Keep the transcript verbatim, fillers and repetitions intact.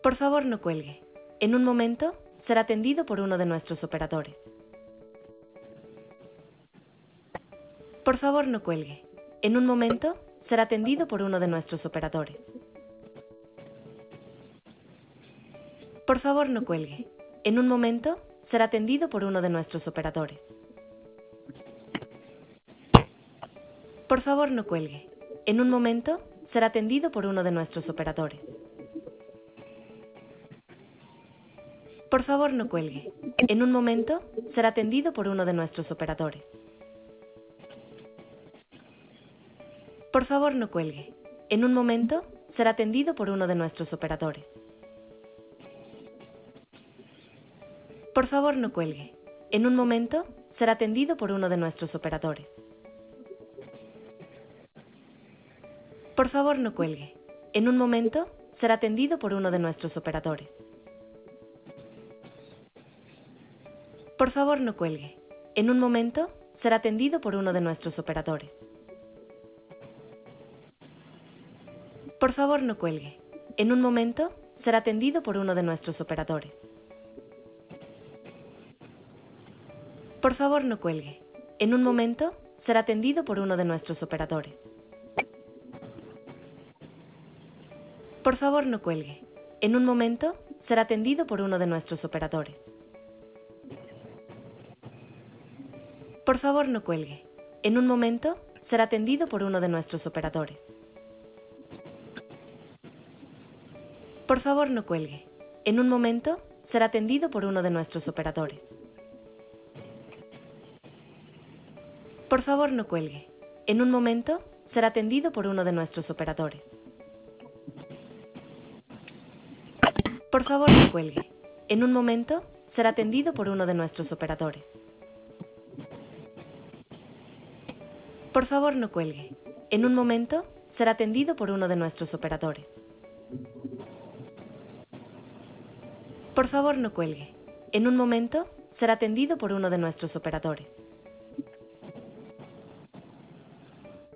Por favor, no cuelgue. En un momento, será atendido por uno de nuestros operadores. Por favor, no cuelgue. En un momento, será atendido por uno de nuestros operadores. Por favor, no cuelgue. En un momento, será atendido por uno de nuestros operadores. Por favor, no cuelgue. En un momento, será atendido por uno de nuestros operadores. Por favor, no cuelgue. En un momento, será atendido por uno de nuestros operadores. Por favor, no cuelgue. En un momento, será atendido por uno de nuestros operadores. Por favor, no cuelgue. En un momento, será atendido por uno de nuestros operadores. Por favor, no cuelgue. En un momento, será atendido por uno de nuestros operadores. Por favor, no cuelgue. En un momento, será atendido por uno de nuestros operadores. Por favor, no cuelgue. En un momento, será atendido por uno de nuestros operadores. Por favor, no cuelgue. En un momento, será atendido por uno de nuestros operadores. Por favor, no cuelgue. En un momento, será atendido por uno de nuestros operadores. Por favor, no cuelgue. En un momento, será atendido por uno de nuestros operadores. Por favor, no cuelgue. En un momento, será atendido por uno de nuestros operadores. Por favor, no cuelgue. En un momento, será atendido por uno de nuestros operadores. Por favor, no cuelgue. En un momento, será atendido por uno de nuestros operadores. Por favor, no cuelgue. En un momento, será atendido por uno de nuestros operadores. Por favor, no cuelgue. En un momento, será atendido por uno de nuestros operadores.